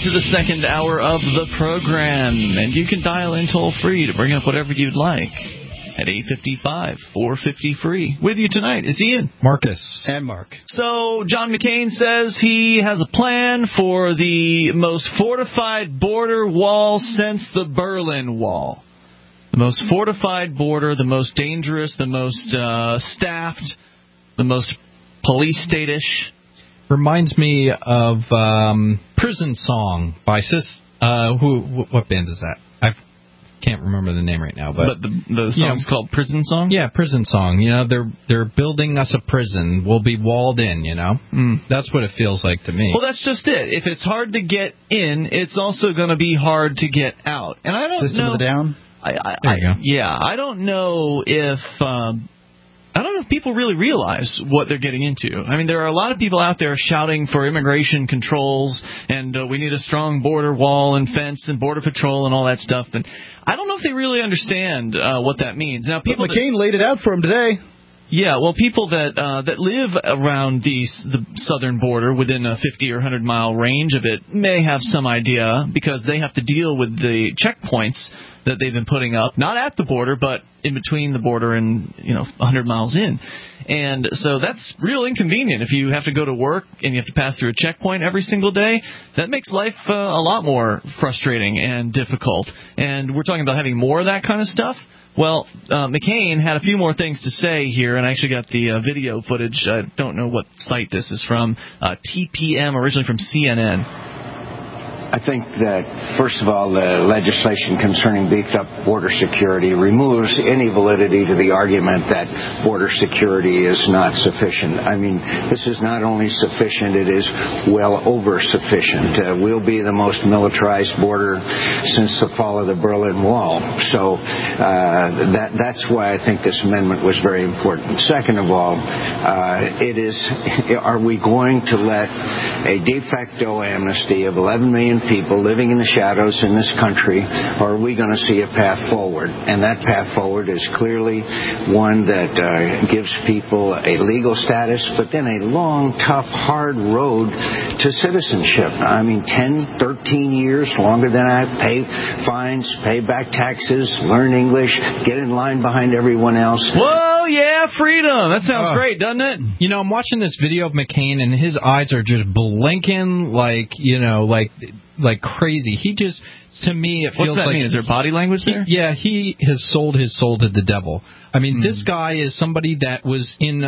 to the second hour of the program, and you can dial in toll-free to bring up whatever you'd like at 855-450-FREE. With you tonight is Ian, Marcus, and Mark. So John McCain says he has a plan for the most fortified border wall since the Berlin Wall. The most fortified border, the most dangerous, the most staffed, the most police state-ish. Reminds me of Prison Song by what band is that? I can't remember the name right now. But the song's called Prison Song? Yeah, Prison Song. You know, they're building us a prison. We'll be walled in, you know? That's what it feels like to me. Well, that's just it. If it's hard to get in, it's also going to be hard to get out. And I don't know. System of the Down? There you go. Yeah, I don't know if people really realize what they're getting into. I mean, there are a lot of people out there shouting for immigration controls, and we need a strong border wall and fence and border patrol and all that stuff. And I don't know if they really understand what that means. Now, people. But McCain laid it out for him today. Yeah, well, people that live around the southern border within a 50 or 100-mile range of it may have some idea, because they have to deal with the checkpoints that they've been putting up, not at the border, but in between the border and 100 miles in. And so that's real inconvenient. If you have to go to work and you have to pass through a checkpoint every single day, that makes life a lot more frustrating and difficult. And we're talking about having more of that kind of stuff. Well, McCain had a few more things to say here, and I actually got the video footage. I don't know what site this is from. TPM, originally from CNN. I think that, first of all, the legislation concerning beefed-up border security removes any validity to the argument that border security is not sufficient. I mean, this is not only sufficient, it is well over sufficient. We'll be the most militarized border since the fall of the Berlin Wall. So that's why I think this amendment was very important. Second of all, are we going to let a de facto amnesty of 11 million people living in the shadows in this country, or are we going to see a path forward? And that path forward is clearly one that gives people a legal status, but then a long, tough, hard road to citizenship. I mean, 10, 13 years, longer than I pay fines, pay back taxes, learn English, get in line behind everyone else. Whoa, yeah, freedom. That sounds great, doesn't it? You know, I'm watching this video of McCain, and his eyes are just blinking like crazy. He just, to me, it feels like... What's that mean? Is there body language there? He has sold his soul to the devil. I mean, this guy is somebody that was in,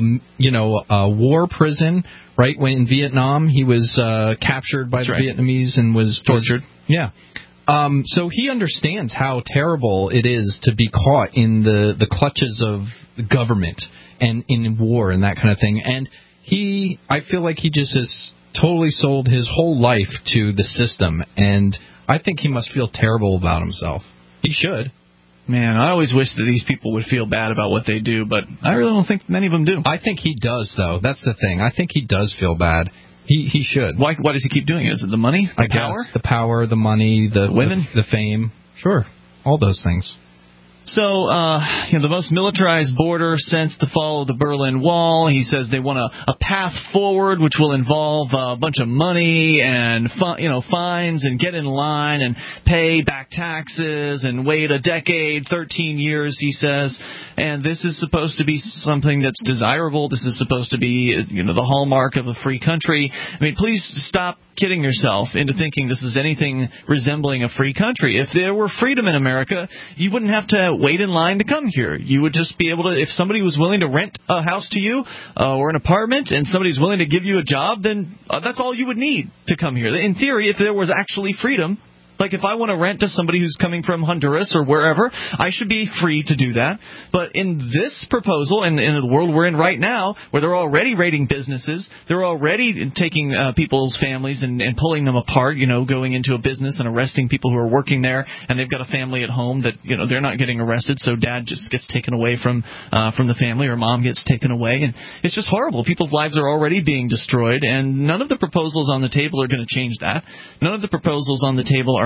a war prison, right? When in Vietnam, he was captured by the Vietnamese and was tortured. Yeah. So he understands how terrible it is to be caught in the clutches of the government and in war and that kind of thing. And I feel like he just has totally sold his whole life to the system, and I think he must feel terrible about himself. He should. Man, I always wish that these people would feel bad about what they do, but I really don't think many of them do. I think he does, though. That's the thing. I think he does feel bad. He should. Why does he keep doing it? Is it the money? The power? Guess. The power, the money, the women, the fame. Sure. All those things. So, the most militarized border since the fall of the Berlin Wall. He says they want a path forward, which will involve a bunch of money and fines and get in line and pay back taxes and wait a decade, 13 years, he says. And this is supposed to be something that's desirable. This is supposed to be, the hallmark of a free country. I mean, please stop kidding yourself into thinking this is anything resembling a free country. If there were freedom in America, you wouldn't have to wait in line to come here. You would just be able to, if somebody was willing to rent a house to you or an apartment, and somebody's willing to give you a job, then that's all you would need to come here. In theory, if there was actually freedom, like if I want to rent to somebody who's coming from Honduras or wherever, I should be free to do that. But in this proposal, and in the world we're in right now, where they're already raiding businesses, they're already taking people's families and pulling them apart, going into a business and arresting people who are working there, and they've got a family at home that, they're not getting arrested, so dad just gets taken away from the family, or mom gets taken away. And it's just horrible. People's lives are already being destroyed, and none of the proposals on the table are going to change that. None of the proposals on the table are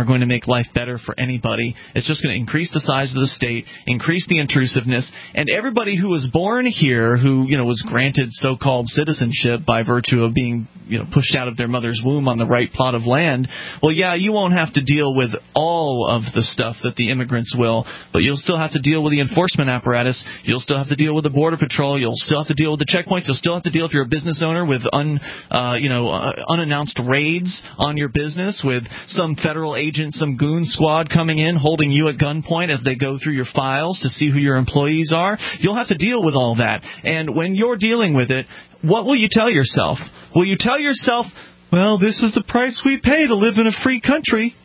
are going to make life better for anybody. It's just going to increase the size of the state, increase the intrusiveness, and everybody who was born here, who was granted so-called citizenship by virtue of being pushed out of their mother's womb on the right plot of land, well, yeah, you won't have to deal with all of the stuff that the immigrants will, but you'll still have to deal with the enforcement apparatus. You'll still have to deal with the Border Patrol. You'll still have to deal with the checkpoints. You'll still have to deal, if you're a business owner, with unannounced raids on your business, with some federal agent, some goon squad coming in, holding you at gunpoint as they go through your files to see who your employees are. You'll have to deal with all that. And when you're dealing with it, what will you tell yourself? Will you tell yourself, well, this is the price we pay to live in a free country?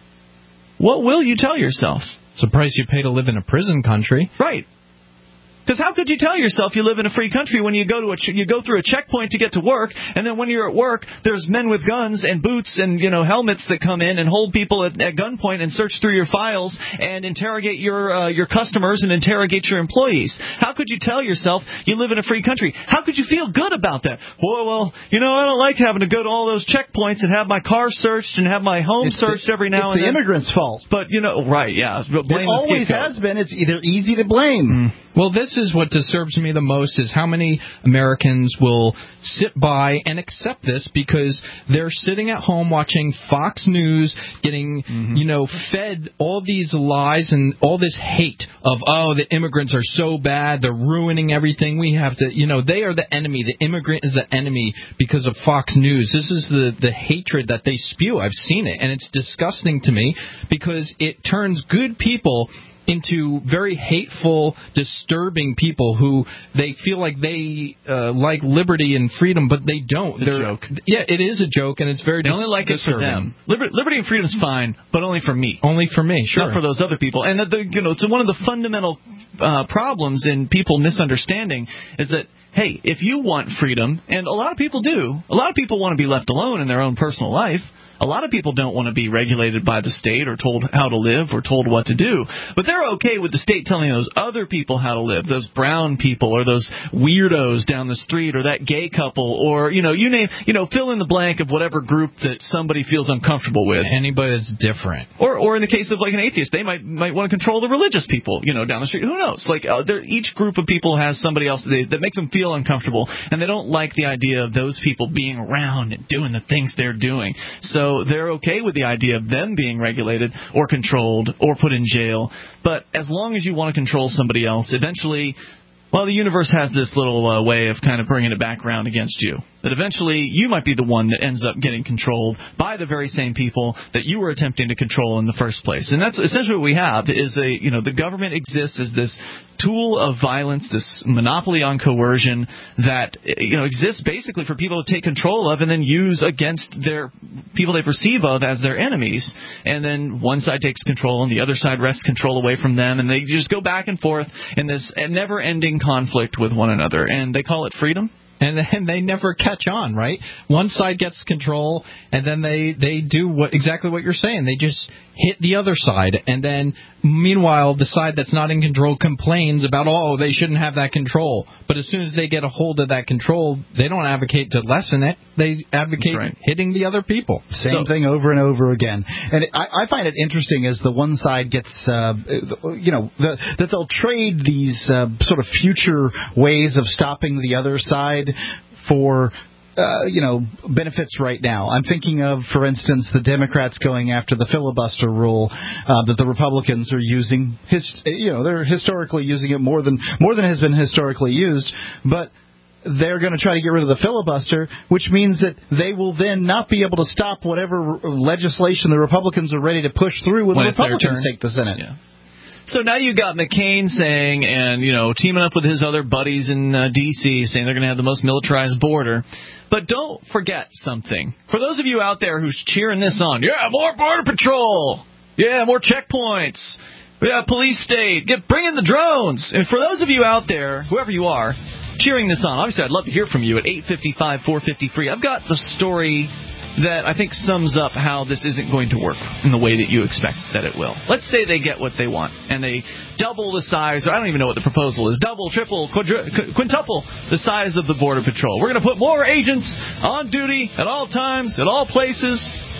What will you tell yourself? It's the price you pay to live in a prison country. Right. Because how could you tell yourself you live in a free country when you go through a checkpoint to get to work, and then when you're at work, there's men with guns and boots and helmets that come in and hold people at gunpoint and search through your files and interrogate your customers and interrogate your employees? How could you tell yourself you live in a free country? How could you feel good about that? Well, I don't like having to go to all those checkpoints and have my car searched and have my home searched every now and then. It's the immigrants' fault. But right, yeah, blame it always has been. It's either easy to blame. Well, this is what disturbs me the most, is how many Americans will sit by and accept this because they're sitting at home watching Fox News, getting, fed all these lies and all this hate of, the immigrants are so bad, they're ruining everything. We have to, they are the enemy. The immigrant is the enemy because of Fox News. This is the hatred that they spew. I've seen it, and it's disgusting to me because it turns good people into very hateful, disturbing people who they feel like they like liberty and freedom, but they don't. It's a joke. Yeah, it is a joke, and it's very disturbing. They only like it for them. Liberty and freedom is fine, but only for me. Only for me, sure. Not for those other people. And it's one of the fundamental problems in people misunderstanding is that, hey, if you want freedom, and a lot of people do, a lot of people want to be left alone in their own personal life. A lot of people don't want to be regulated by the state or told how to live or told what to do. But they're okay with the state telling those other people how to live, those brown people or those weirdos down the street or that gay couple or, you name, fill in the blank of whatever group that somebody feels uncomfortable with. Anybody that's different. Or in the case of like an atheist, they might want to control the religious people, down the street. Who knows? Like each group of people has somebody else that makes them feel uncomfortable, and they don't like the idea of those people being around and doing the things they're doing. So they're okay with the idea of them being regulated or controlled or put in jail. But as long as you want to control somebody else, eventually, the universe has this little way of kind of bringing it back around against you. That eventually you might be the one that ends up getting controlled by the very same people that you were attempting to control in the first place. And that's essentially what we have is the government exists as this tool of violence, this monopoly on coercion that exists basically for people to take control of and then use against their people they perceive of as their enemies. And then one side takes control and the other side wrests control away from them, and they just go back and forth in this never-ending conflict with one another. And they call it freedom. And then they never catch on, right? One side gets control, and then they do exactly what you're saying. They just hit the other side, and then meanwhile, the side that's not in control complains about, they shouldn't have that control. But as soon as they get a hold of that control, they don't advocate to lessen it. They advocate hitting the other people. Same thing over and over again. And I find it interesting as the one side gets, that they'll trade these sort of future ways of stopping the other side for benefits right now. I'm thinking of, for instance, the Democrats going after the filibuster rule that the Republicans are using. They're historically using it more than has been historically used, but they're going to try to get rid of the filibuster, which means that they will then not be able to stop whatever legislation the Republicans are ready to push through when the Republicans take the Senate. Yeah. So now you got McCain saying, and, teaming up with his other buddies in D.C., saying they're going to have the most militarized border. But don't forget something. For those of you out there who's cheering this on, more Border Patrol. Yeah, more checkpoints. Yeah, police state. Bring in the drones. And for those of you out there, whoever you are, cheering this on, obviously I'd love to hear from you at 855-450-FREE. I've got the story that I think sums up how this isn't going to work in the way that you expect that it will. Let's say they get what they want, and they double the size, or I don't even know what the proposal is, double, triple, quintuple the size of the Border Patrol. We're going to put more agents on duty at all times, at all places.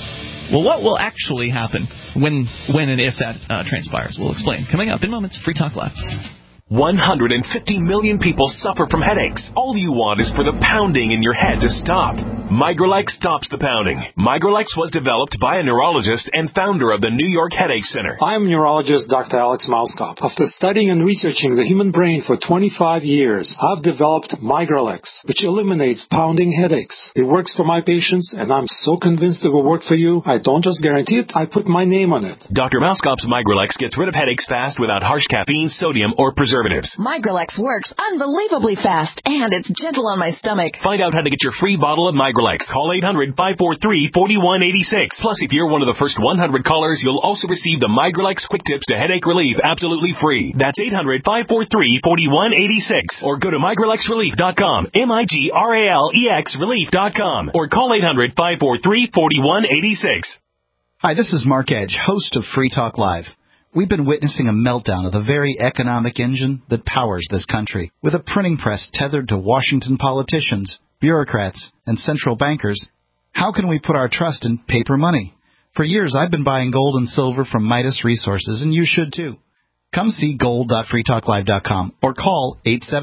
Well, what will actually happen when and if that transpires? We'll explain. Coming up in moments. Free Talk Live. 150 million people suffer from headaches. All you want is for the pounding in your head to stop. Migralex stops the pounding. Migralex was developed by a neurologist and founder of the New York Headache Center. I'm neurologist Dr. Alex Mauskop. After studying and researching the human brain for 25 years, I've developed Migralex, which eliminates pounding headaches. It works for my patients, and I'm so convinced it will work for you. I don't just guarantee it, I put my name on it. Dr. Mauskop's Migralex gets rid of headaches fast without harsh caffeine, sodium, or preservatives. Migralex works unbelievably fast, and it's gentle on my stomach. Find out how to get your free bottle of Migralex. Call 800-543-4186. Plus, if you're one of the first 100 callers, you'll also receive the Migralex Quick Tips to Headache Relief absolutely free. That's 800-543-4186. Or go to migralexrelief.com, MIGRALEX relief.com. Or call 800-543-4186. Hi, this is Mark Edge, host of Free Talk Live. We've been witnessing a meltdown of the very economic engine that powers this country. With a printing press tethered to Washington politicians, bureaucrats, and central bankers, how can we put our trust in paper money? For years, I've been buying gold and silver from Midas Resources, and you should too. Come see gold.freetalklive.com or call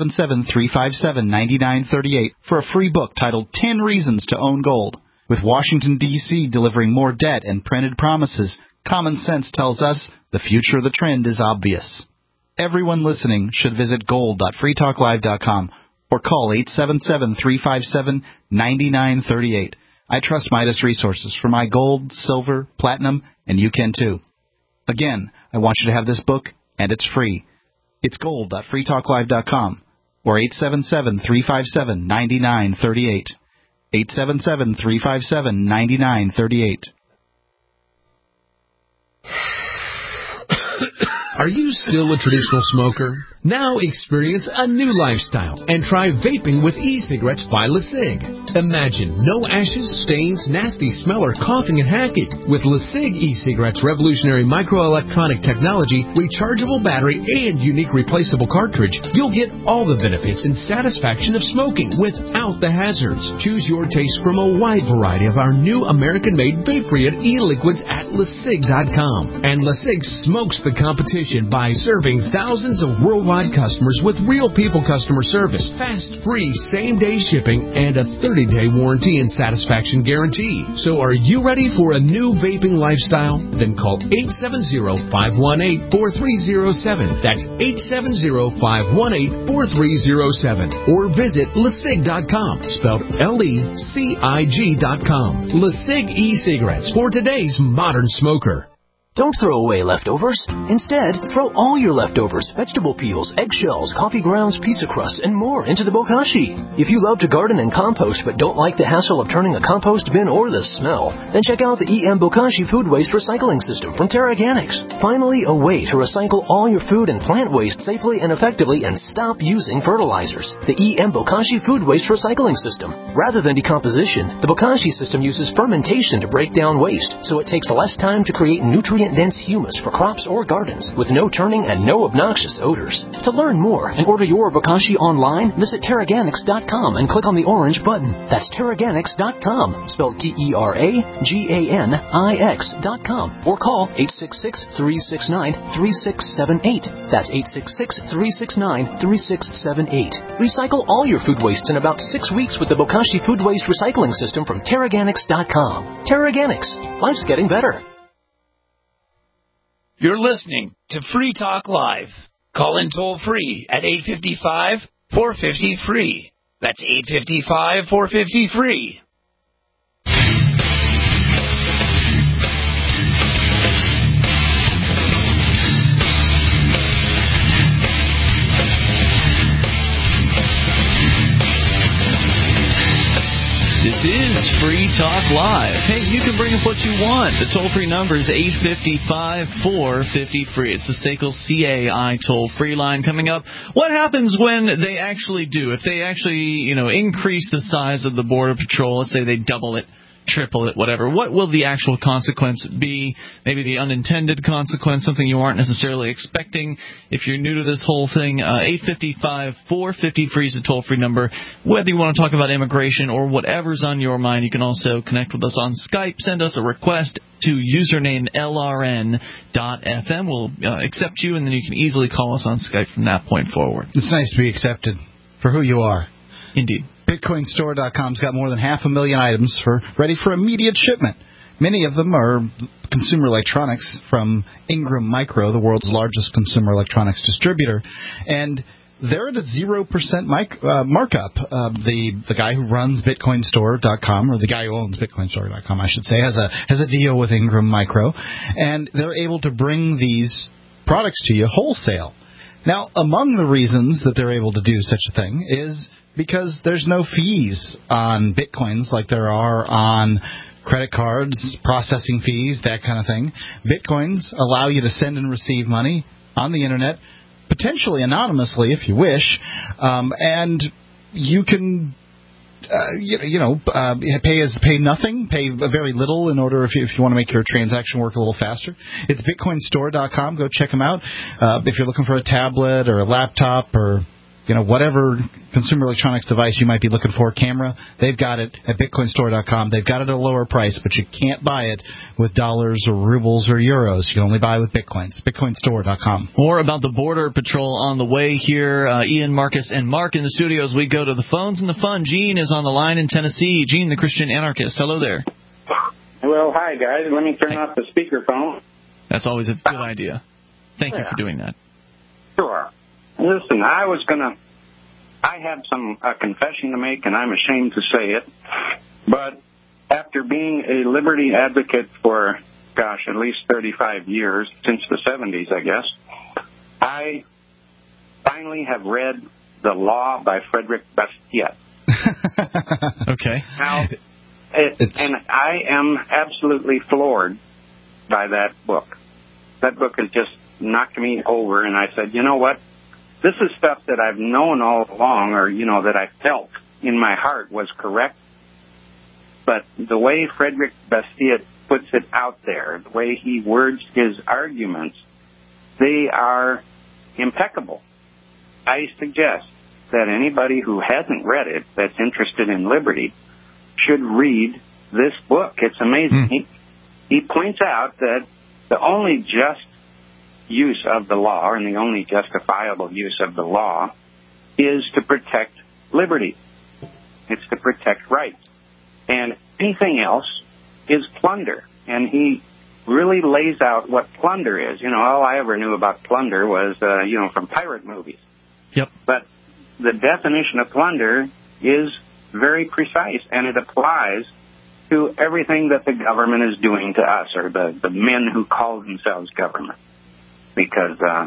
877-357-9938 for a free book titled 10 Reasons to Own Gold. With Washington, D.C. delivering more debt and printed promises, common sense tells us the future of the trend is obvious. Everyone listening should visit gold.freetalklive.com or call 877-357-9938. I trust Midas Resources for my gold, silver, platinum, and you can too. Again, I want you to have this book, and it's free. It's gold.freetalklive.com or 877-357-9938. 877-357-9938. Are you still a traditional smoker? Now experience a new lifestyle and try vaping with e-cigarettes by LeSig. Imagine no ashes, stains, nasty smell, or coughing and hacking. With LeSig e-cigarettes' revolutionary microelectronic technology, rechargeable battery, and unique replaceable cartridge, you'll get all the benefits and satisfaction of smoking without the hazards. Choose your taste from a wide variety of our new American-made vape-free e-liquids at LeSig.com. And LeSig smokes the competition by serving thousands of worldwide customers with real people customer service, fast, free, same-day shipping, and a 30-day warranty and satisfaction guarantee. So are you ready for a new vaping lifestyle? Then call 870-518-4307. That's 870-518-4307. Or visit LeSig.com, spelled LECIG.com. LeSig e-cigarettes for today's modern smoker. Don't throw away leftovers. Instead, throw all your leftovers, vegetable peels, eggshells, coffee grounds, pizza crusts, and more into the bokashi. If you love to garden and compost but don't like the hassle of turning a compost bin or the smell, then check out the EM Bokashi Food Waste Recycling System from TerraGanix. Finally, a way to recycle all your food and plant waste safely and effectively and stop using fertilizers. The EM Bokashi Food Waste Recycling System. Rather than decomposition, the Bokashi system uses fermentation to break down waste, so it takes less time to create nutrient-dense humus for crops or gardens with no turning and no obnoxious odors. To learn more and order your Bokashi online, visit TerraGanix.com and click on the orange button. That's TerraGanix.com, spelled TerraGanix.com, or call 866-369-3678. That's 866-369-3678. Recycle all your food wastes in about 6 weeks with the Bokashi Food Waste Recycling System from TerraGanix.com. TerraGanix. Life's getting better. You're listening to Free Talk Live. Call in toll free at 855-450-FREE. That's 855-450-FREE. This is Free Talk Live. Hey, you can bring up what you want. The toll-free number is 855-450-FREE. It's the SACL CAI toll-free line coming up. What happens when they actually do? If they actually, increase the size of the Border Patrol, let's say they double it triple it, whatever. What will the actual consequence be? Maybe the unintended consequence, something you aren't necessarily expecting. If you're new to this whole thing, 855-450-FREE is a toll-free number. Whether you want to talk about immigration or whatever's on your mind, you can also connect with us on Skype. Send us a request to username LRN.FM. We'll accept you, and then you can easily call us on Skype from that point forward. It's nice to be accepted for who you are. Indeed. BitcoinStore.com's got more than 500,000 items ready for immediate shipment. Many of them are consumer electronics from Ingram Micro, the world's largest consumer electronics distributor, and they're at a 0% markup. The guy who runs BitcoinStore.com, or the guy who owns BitcoinStore.com, I should say, has a deal with Ingram Micro, and they're able to bring these products to you wholesale. Now, among the reasons that they're able to do such a thing is because there's no fees on Bitcoins like there are on credit cards, processing fees, that kind of thing. Bitcoins allow you to send and receive money on the Internet, potentially anonymously if you wish, and you can pay nothing, pay very little in order if you want to make your transaction work a little faster. It's BitcoinStore.com. Go check them out. If you're looking for a tablet or a laptop or whatever consumer electronics device you might be looking for, camera, they've got it at BitcoinStore.com. They've got it at a lower price, but you can't buy it with dollars or rubles or euros. You can only buy it with Bitcoins. BitcoinStore.com. More about the Border Patrol on the way here. Ian, Marcus, and Mark in the studios. We go to the phones and the fun. Gene is on the line in Tennessee. Gene, the Christian anarchist. Hello there. Well, hi, guys. Let me turn off the speakerphone. That's always a good idea. Thank you for doing that. Sure. Listen, I have a confession to make, and I'm ashamed to say it, but after being a liberty advocate for, at least 35 years, since the 70s, I guess, I finally have read The Law by Frederick Bastiat. Okay. Now, and I am absolutely floored by that book. That book has just knocked me over, and I said, you know what? This is stuff that I've known all along, or, that I felt in my heart was correct. But the way Frederick Bastiat puts it out there, the way he words his arguments, they are impeccable. I suggest that anybody who hasn't read it, that's interested in liberty, should read this book. It's amazing. He points out that the only just use of the law, and the only justifiable use of the law, is to protect liberty. It's to protect rights. And anything else is plunder. And he really lays out what plunder is. All I ever knew about plunder was, from pirate movies. Yep. But the definition of plunder is very precise, and it applies to everything that the government is doing to us, or the men who call themselves government. Because, I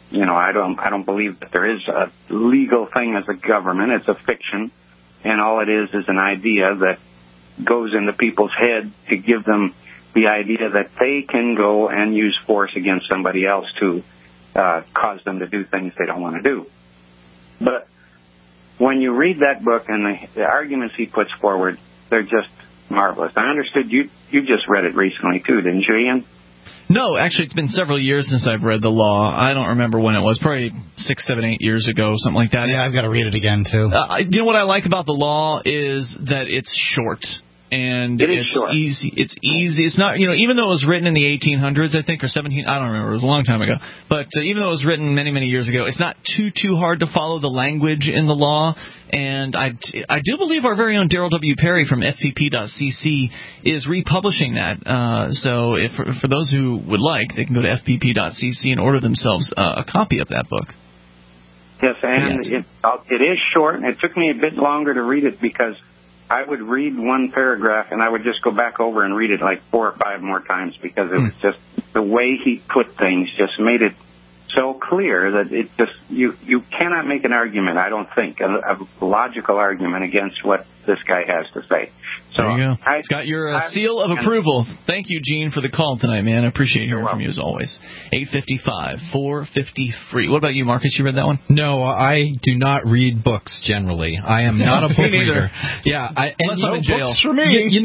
don't believe that there is a legal thing as a government. It's a fiction, and all it is an idea that goes into people's head to give them the idea that they can go and use force against somebody else to cause them to do things they don't want to do. But when you read that book and the arguments he puts forward, they're just marvelous. I understood you just read it recently, too, didn't you, Ian? No, actually, it's been several years since I've read The Law. I don't remember when it was. Probably 6, 7, 8 years ago, something like that. Yeah, I've got to read it again, too. What I like about The Law is that it's short. And it's short. Easy. It's easy. It's not, even though it was written in the 1800s, I think, or 17, I don't remember. It was a long time ago. But even though it was written many, many years ago, it's not too hard to follow the language in The Law. And I do believe our very own Daryl W. Perry from FPP.cc is republishing that. So for those who would like, they can go to FPP.cc and order themselves a copy of that book. Yes, and it is short. And it took me a bit longer to read it because I would read one paragraph and I would just go back over and read it like 4 or 5 more times because it was just the way he put things just made it so clear that it just you cannot make an argument, I don't think, a logical argument against what this guy has to say. So there you go. It's got your seal of approval. Thank you, Gene, for the call tonight, man. I appreciate hearing from you as always. 855-450-FREE. What about you, Marcus? You read that one? No, I do not read books generally. I am not a book reader. Yeah, unless I'm in jail. Books for me.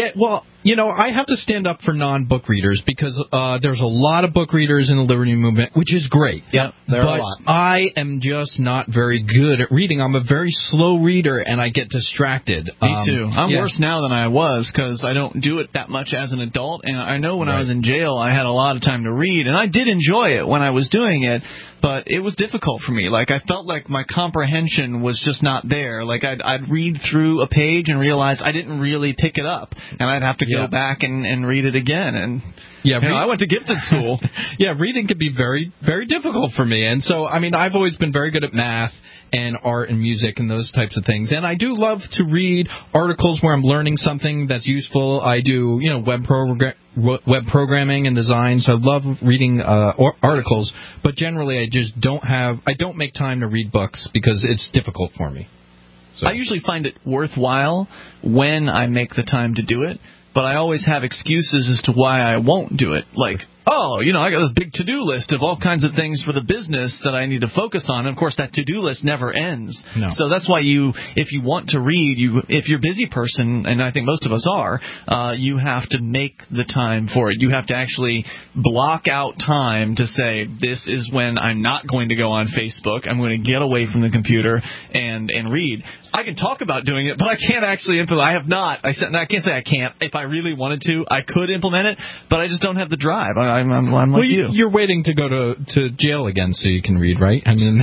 I have to stand up for non-book readers because there's a lot of book readers in the Liberty Movement, which is great. Yep, there are a lot. I am just not very good at reading. I'm a very slow reader, and I get distracted. Me too. I'm worse now than I was because I don't do it that much as an adult. And I know when I was in jail, I had a lot of time to read, and I did enjoy it when I was doing it. But it was difficult for me. Like, I felt like my comprehension was just not there. Like, I'd read through a page and realize I didn't really pick it up, and I'd have to go back and read it again. And I went to gifted school. Reading can be very, very difficult for me. And so, I mean, I've always been very good at math and art and music and those types of things. And I do love to read articles where I'm learning something that's useful. I do, web programming and design, so I love reading articles. But generally, I don't make time to read books because it's difficult for me. So. I usually find it worthwhile when I make the time to do it, but I always have excuses as to why I won't do it. Like, I got this big to-do list of all kinds of things for the business that I need to focus on. And, of course, that to-do list never ends. No. So that's why if you want to read, if you're a busy person, and I think most of us are, you have to make the time for it. You have to actually block out time to say, this is when I'm not going to go on Facebook. I'm going to get away from the computer and read. I can talk about doing it, but I can't actually implement it. I have not. I can't say I can't. If I really wanted to, I could implement it, but I just don't have the drive. I'm like you. You're waiting to go to jail again so you can read, right? I mean,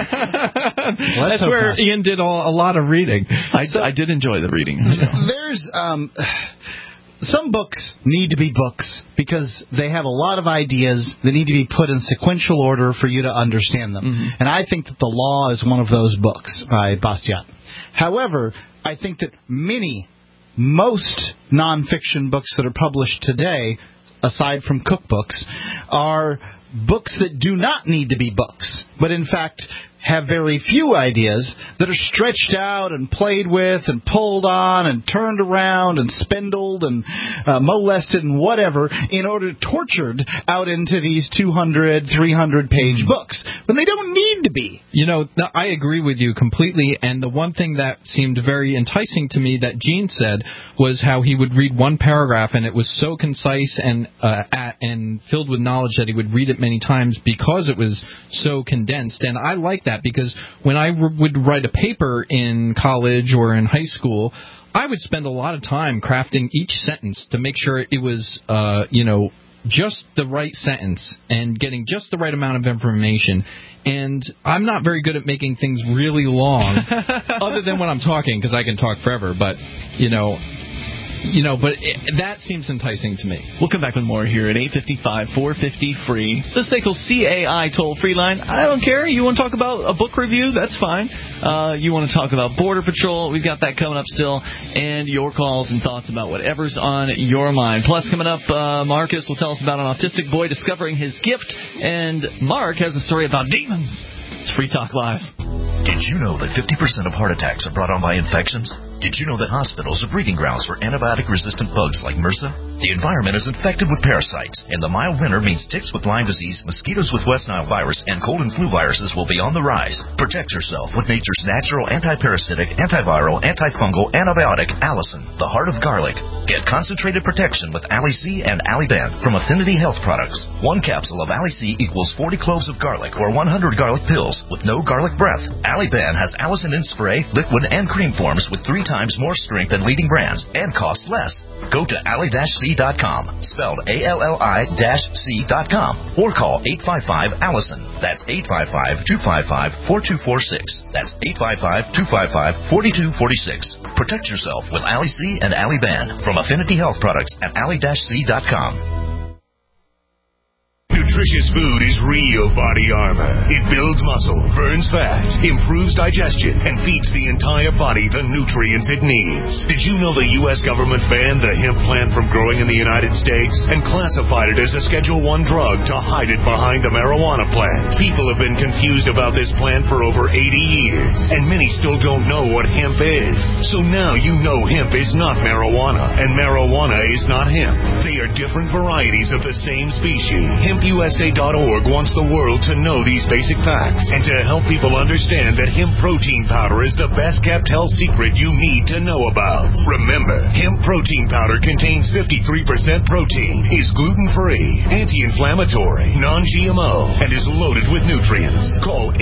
that's where Ian did a lot of reading. I did enjoy the reading. There's some books need to be books because they have a lot of ideas that need to be put in sequential order for you to understand them. Mm-hmm. And I think that The Law is one of those books by Bastiat. However, I think that most nonfiction books that are published today, aside from cookbooks, are books that do not need to be books, but in fact have very few ideas that are stretched out and played with and pulled on and turned around and spindled and molested and whatever in order tortured out into these 200, 300-page books when they don't need to be. I agree with you completely, and the one thing that seemed very enticing to me that Gene said was how he would read one paragraph and it was so concise and filled with knowledge that he would read it many times because it was so condensed. And I like that because when I would write a paper in college or in high school, I would spend a lot of time crafting each sentence to make sure it was, just the right sentence and getting just the right amount of information. And I'm not very good at making things really long, other than when I'm talking, because I can talk forever. But, that seems enticing to me. We'll come back with more here at 855-450-FREE. The SACL CAI toll-free line. I don't care. You want to talk about a book review? That's fine. You want to talk about Border Patrol? We've got that coming up still. And your calls and thoughts about whatever's on your mind. Plus, coming up, Marcus will tell us about an autistic boy discovering his gift. And Mark has a story about demons. It's Free Talk Live. Did you know that 50% of heart attacks are brought on by infections? Did you know that hospitals are breeding grounds for antibiotic-resistant bugs like MRSA? The environment is infected with parasites, and the mild winter means ticks with Lyme disease, mosquitoes with West Nile virus, and cold and flu viruses will be on the rise. Protect yourself with nature's natural anti-parasitic, antiviral, antifungal antibiotic, Allison, the heart of garlic. Get concentrated protection with Ali-C and Ali-Ban from Affinity Health Products. One capsule of Ali-C equals 40 cloves of garlic or 100 garlic pills with no garlic breath. Ali-Ban has Allison in spray, liquid, and cream forms with 3 times more strength than leading brands and costs less. Go to ally-c.com, spelled ALLI-C.com, or call 855-ALLISON. That's 855-255-4246. That's 855-255-4246. Protect yourself with Ali-C and Ali-Ban from Affinity Health Products at ally-c.com. nutritious food is real body armor. It builds muscle, burns fat, improves digestion, and feeds the entire body the nutrients it needs. Did you know the U.S. government banned the hemp plant from growing in the United States and classified it as a Schedule I drug to hide it behind the marijuana plant? People have been confused about this plant for over 80 years, and many still don't know what hemp is. So now you know hemp is not marijuana, and marijuana is not hemp. They are different varieties of the same species. HempUSA.org wants the world to know these basic facts and to help people understand that hemp protein powder is the best kept health secret you need to know about. Remember, hemp protein powder contains 53% protein, is gluten-free, anti-inflammatory, non-GMO, and is loaded with nutrients. Call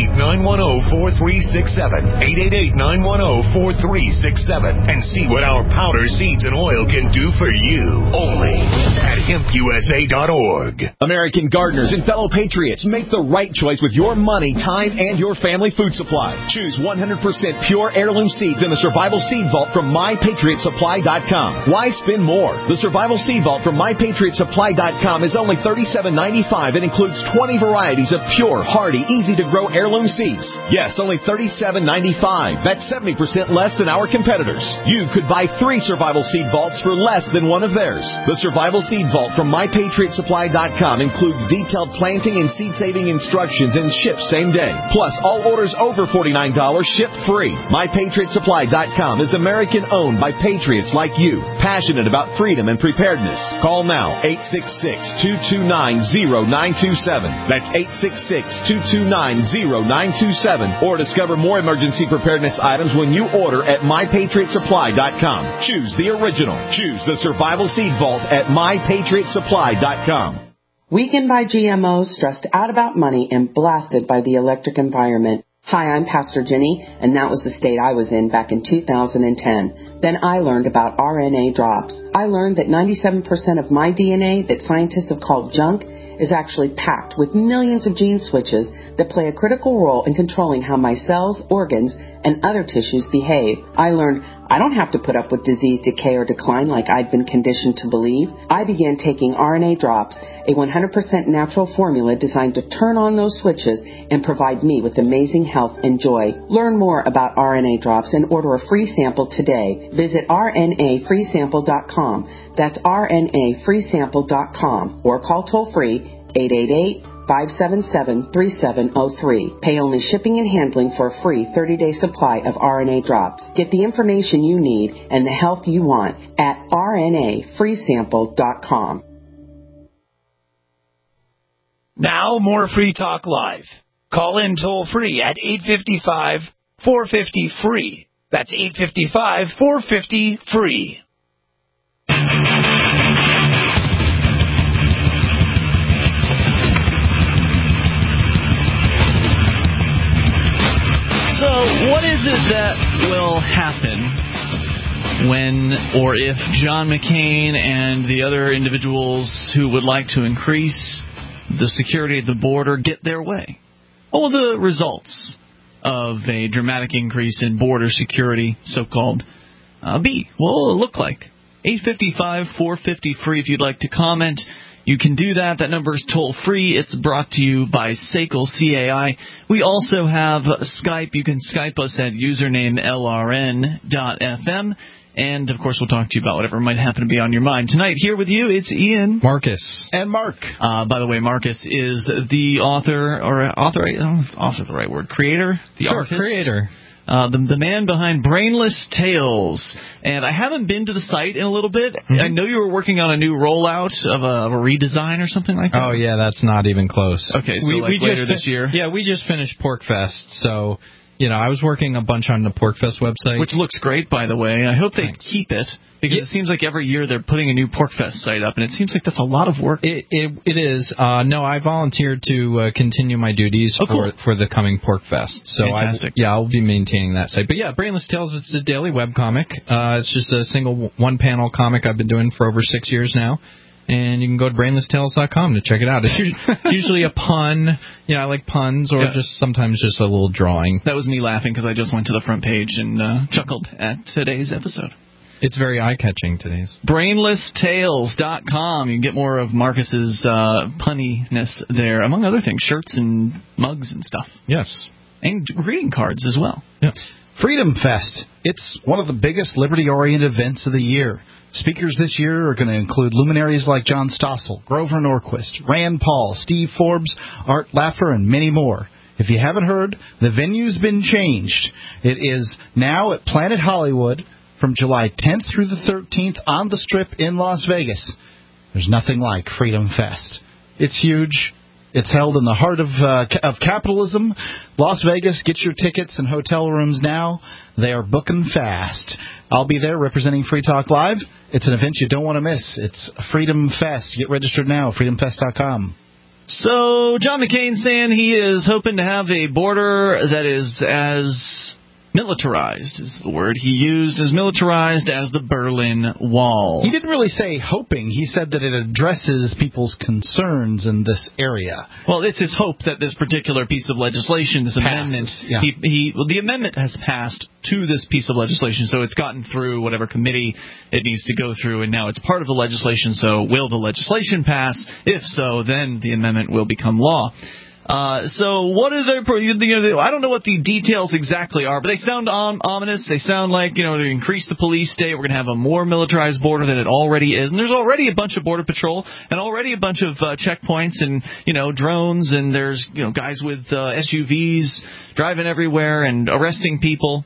888-910-4367, 888-910-4367, and see what our powder, seeds, and oil can do for you. Only at HempUSA.org. American gardeners and fellow patriots, make the right choice with your money, time, and your family food supply. Choose 100% pure heirloom seeds in the Survival Seed Vault from MyPatriotSupply.com. Why spend more? The Survival Seed Vault from MyPatriotSupply.com is only $37.95 and includes 20 varieties of pure, hardy, easy-to-grow heirloom seeds. Yes, only $37.95. That's 70% less than our competitors. You could buy 3 Survival Seed Vaults for less than one of theirs. The Survival Seed Vault from MyPatriotSupply.com includes detailed planting and seed-saving instructions and ships same day. Plus, all orders over $49 ship free. MyPatriotSupply.com is American-owned by patriots like you, passionate about freedom and preparedness. Call now, 866-229-0927. That's 866-229-0927. Or discover more emergency preparedness items when you order at MyPatriotSupply.com. Choose the original. Choose the Survival Seed Vault at MyPatriotSupply.com. Weakened by GMOs, stressed out about money, and blasted by the electric environment. Hi, I'm Pastor Jenny, and that was the state I was in back in 2010. Then I learned about RNA drops. I learned that 97% of my DNA that scientists have called junk is actually packed with millions of gene switches that play a critical role in controlling how my cells, organs, and other tissues behave. I learned I don't have to put up with disease, decay, or decline like I'd been conditioned to believe. I began taking RNA drops, a 100% natural formula designed to turn on those switches and provide me with amazing health and joy. Learn more about RNA drops and order a free sample today. Visit RNAfreesample.com. That's RNAfreesample.com or call toll-free 888-577-3703. Pay only shipping and handling for a free 30-day supply of RNA drops. Get the information you need and the health you want at RNAfreesample.com. Now more Free Talk Live. Call in toll-free at 855-450-FREE. That's 855-450-FREE. So, what is it that will happen when or if John McCain and the other individuals who would like to increase the security of the border get their way? What will the results of a dramatic increase in border security, so-called, be? What will it look like? 855-450-FREE if you'd like to comment. You can do that. That number is toll-free. It's brought to you by SACL CAI. We also have Skype. You can Skype us at username LRN.FM. And, of course, we'll talk to you about whatever might happen to be on your mind. Tonight, here with you, it's Ian. Marcus. And Mark. By the way, Marcus is the author, or author, I don't know if author is the right word, creator? The artist? Creator. The man behind Brainless Tales. And I haven't been to the site in a little bit. Mm-hmm. I know you were working on a new rollout of a redesign or something like that. Oh, yeah, that's not even close. Okay, so we later this year? Yeah, we just finished PorkFest, so... You know, I was working a bunch on the PorkFest website. Which looks great, by the way. I hope they keep it, because it seems like every year they're putting a new PorkFest site up, and it seems like that's a lot of work. It is. No, I volunteered to continue my duties for the coming PorkFest. So fantastic. I'll be maintaining that site. But yeah, Brainless Tales, it's a daily webcomic. It's just a single one-panel comic I've been doing for over 6 years now. And you can go to brainlesstales.com to check it out. It's usually a pun. I like puns, or just sometimes just a little drawing. That was me laughing because I just went to the front page and chuckled at today's episode. It's very eye-catching, today's. BrainlessTales.com. You can get more of Marcus's punniness there, among other things, shirts and mugs and stuff. Yes. And greeting cards as well. Yes. Freedom Fest. It's one of the biggest liberty-oriented events of the year. Speakers this year are going to include luminaries like John Stossel, Grover Norquist, Rand Paul, Steve Forbes, Art Laffer, and many more. If you haven't heard, the venue's been changed. It is now at Planet Hollywood from July 10th through the 13th on the Strip in Las Vegas. There's nothing like Freedom Fest. It's huge. It's held in the heart of capitalism. Las Vegas, get your tickets and hotel rooms now. They are booking fast. I'll be there representing Free Talk Live. It's an event you don't want to miss. It's Freedom Fest. Get registered now, freedomfest.com. So John McCain saying he is hoping to have a border that is as militarized is the word he used, as militarized as the Berlin Wall. He didn't really say hoping. He said that it addresses people's concerns in this area. Well, it's his hope that this particular piece of legislation, this amendment, yeah. The amendment has passed to this piece of legislation, so it's gotten through whatever committee it needs to go through, and now it's part of the legislation, so will the legislation pass? If so, then the amendment will become law. So what are their, I don't know what the details exactly are, but they sound ominous. They sound like, to increase the police state, we're going to have a more militarized border than it already is. And there's already a bunch of Border Patrol and already a bunch of checkpoints and, drones, and there's, guys with SUVs driving everywhere and arresting people.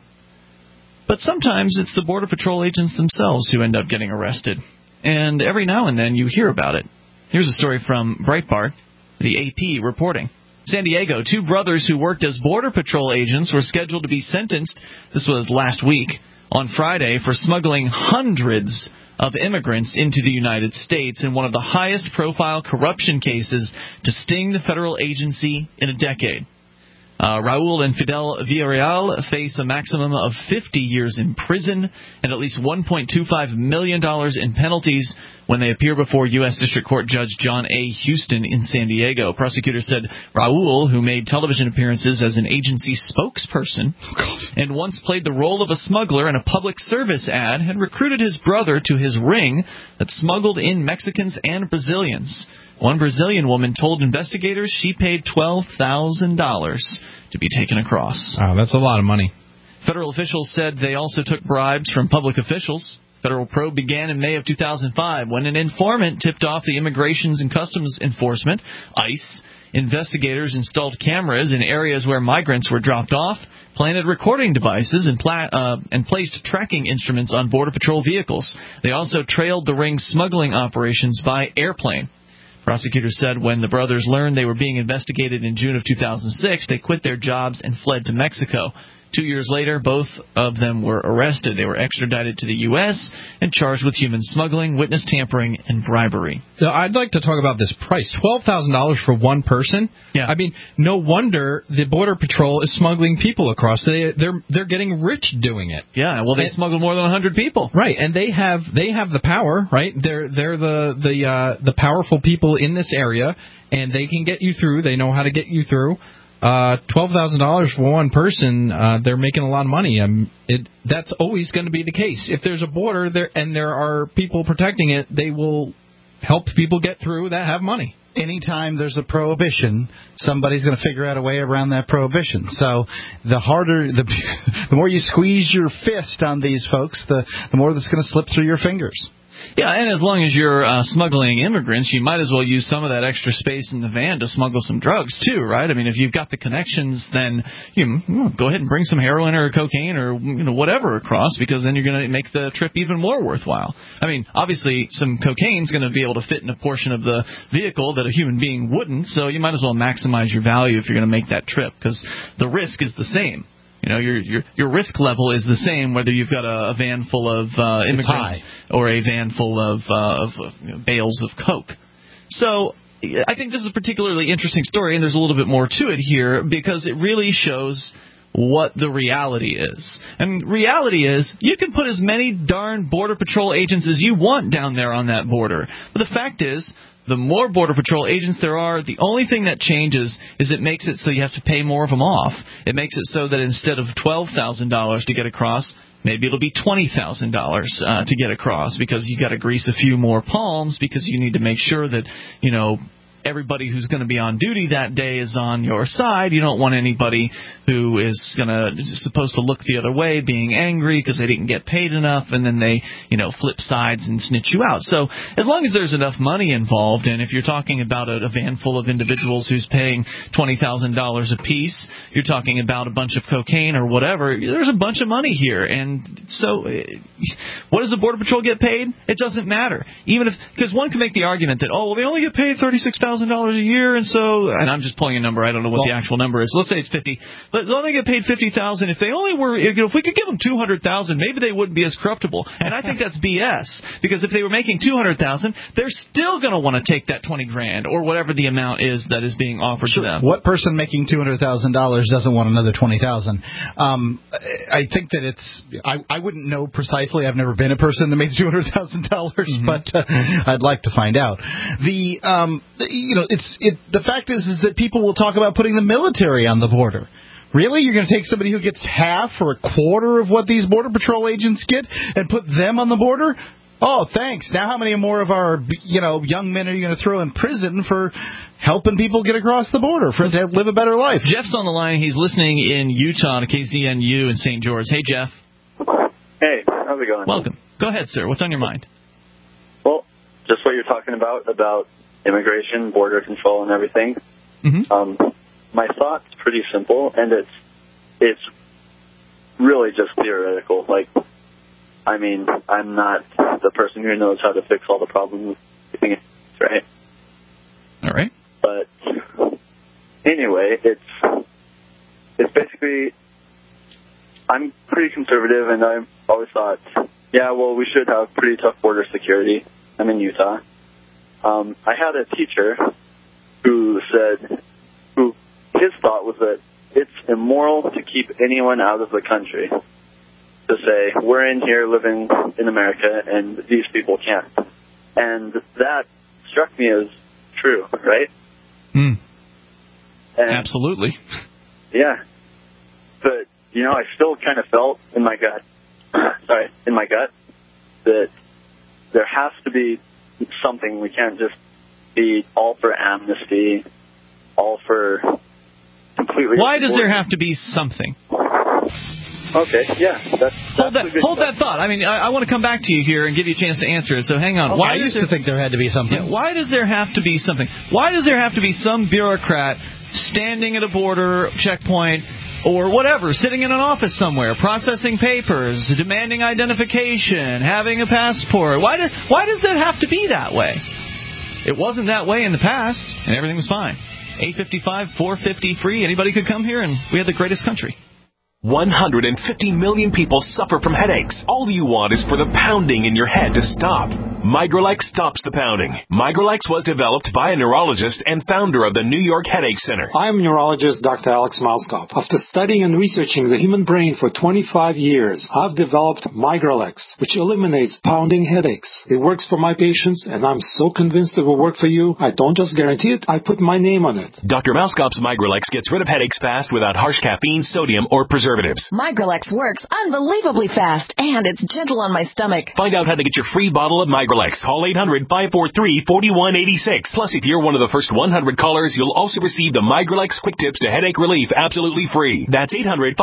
But sometimes it's the Border Patrol agents themselves who end up getting arrested. And every now and then you hear about it. Here's a story from Breitbart, the AP reporting. San Diego, two brothers who worked as Border Patrol agents were scheduled to be sentenced, this was last week, on Friday, for smuggling hundreds of immigrants into the United States in one of the highest profile corruption cases to sting the federal agency in a decade. Raul and Fidel Villarreal face a maximum of 50 years in prison and at least $1.25 million in penalties when they appear before U.S. District Court Judge John A. Houston in San Diego. Prosecutors said Raul, who made television appearances as an agency spokesperson and once played the role of a smuggler in a public service ad, had recruited his brother to his ring that smuggled in Mexicans and Brazilians. One Brazilian woman told investigators she paid $12,000 to be taken across. Wow, that's a lot of money. Federal officials said they also took bribes from public officials. Federal probe began in May of 2005 when an informant tipped off the Immigration and Customs Enforcement, ICE. Investigators installed cameras in areas where migrants were dropped off, planted recording devices, and placed tracking instruments on Border Patrol vehicles. They also trailed the ring's smuggling operations by airplane. Prosecutors said when the brothers learned they were being investigated in June of 2006, they quit their jobs and fled to Mexico. 2 years later, both of them were arrested. They were extradited to the U.S. and charged with human smuggling, witness tampering, and bribery. So I'd like to talk about this price. $12,000 for one person? Yeah. I mean, no wonder the Border Patrol is smuggling people across. They're getting rich doing it. Yeah, well, they smuggled more than 100 people. Right, and they have the power, right? They're the powerful people in this area, and they can get you through. They know how to get you through. $12,000 for one person, they're making a lot of money. That's always going to be the case. If there's a border there and there are people protecting it, they will help people get through that have money. Anytime there's a prohibition, somebody's going to figure out a way around that prohibition. So the more you squeeze your fist on these folks, the more that's going to slip through your fingers. Yeah, and as long as you're smuggling immigrants, you might as well use some of that extra space in the van to smuggle some drugs, too, right? I mean, if you've got the connections, then go ahead and bring some heroin or cocaine or whatever across, because then you're going to make the trip even more worthwhile. I mean, obviously, some cocaine's going to be able to fit in a portion of the vehicle that a human being wouldn't, so you might as well maximize your value if you're going to make that trip, because the risk is the same. Your risk level is the same whether you've got a van full of immigrants or a van full of bales of coke. So I think this is a particularly interesting story, and there's a little bit more to it here because it really shows what the reality is. And reality is you can put as many darn Border Patrol agents as you want down there on that border. But the fact is, the more Border Patrol agents there are, the only thing that changes is it makes it so you have to pay more of them off. It makes it so that instead of $12,000 to get across, Maybe it'll be $20,000 to get across because you got to grease a few more palms because you need to make sure that, everybody who's going to be on duty that day is on your side. You don't want anybody who is supposed to look the other way being angry because they didn't get paid enough, and then they, flip sides and snitch you out. So as long as there's enough money involved, and if you're talking about a van full of individuals who's paying $20,000 a piece, you're talking about a bunch of cocaine or whatever, there's a bunch of money here. And so what does the Border Patrol get paid? It doesn't matter. Because one can make the argument that, they only get paid $36,000 a year, and I'm just pulling a number. I don't know what the actual number is. Let's say it's 50. Let them get paid $50,000. If they only were, if we could give them $200,000, maybe they wouldn't be as corruptible. And I think that's BS, because if they were making $200,000, they're still going to want to take that $20,000 or whatever the amount is that is being offered to them. What person making $200,000 doesn't want another $20,000? I think that I wouldn't know precisely. I've never been a person that made $200,000, but I'd like to find out. The fact is that people will talk about putting the military on the border. Really? You're going to take somebody who gets half or a quarter of what these Border Patrol agents get and put them on the border? Oh, thanks. Now how many more of our, young men are you going to throw in prison for helping people get across the border, for to live a better life? Jeff's on the line. He's listening in Utah to KZNU in St. George. Hey, Jeff. Hey, how's it going? Welcome. Go ahead, sir. What's on your mind? Well, just what you're talking about immigration, border control, and everything. My thought's pretty simple, and it's really just theoretical. I'm not the person who knows how to fix all the problems, right? All right. But anyway, it's basically, I'm pretty conservative, and I've always thought, we should have pretty tough border security. I'm in Utah. I had a teacher who his thought was that it's immoral to keep anyone out of the country. To say, we're in here living in America and these people can't. And that struck me as true, right? Absolutely. Yeah. But, I still kind of felt in my gut that there has to be something. We can't just be all for amnesty, all for completely... Why does there have to be something? Okay, yeah. Hold that thought. I want to come back to you here and give you a chance to answer it, so hang on. I used to think there had to be something. Yeah, why does there have to be something? Why does there have to be some bureaucrat standing at a border checkpoint or whatever, sitting in an office somewhere, processing papers, demanding identification, having a passport? Why does that have to be that way? It wasn't that way in the past, and everything was fine. 855-450-FREE. Anybody could come here, and we had the greatest country. 150 million people suffer from headaches. All you want is for the pounding in your head to stop. Migralex stops the pounding. Migralex was developed by a neurologist and founder of the New York Headache Center. I'm neurologist Dr. Alex Mauskop. After studying and researching the human brain for 25 years, I've developed Migralex, which eliminates pounding headaches. It works for my patients, and I'm so convinced it will work for you, I don't just guarantee it, I put my name on it. Dr. Mauskop's Migralex gets rid of headaches fast without harsh caffeine, sodium, or preservatives. Migralex works unbelievably fast, and it's gentle on my stomach. Find out how to get your free bottle of Migralex. Call 800-543-4186. Plus, if you're one of the first 100 callers, you'll also receive the Migralex Quick Tips to Headache Relief absolutely free. That's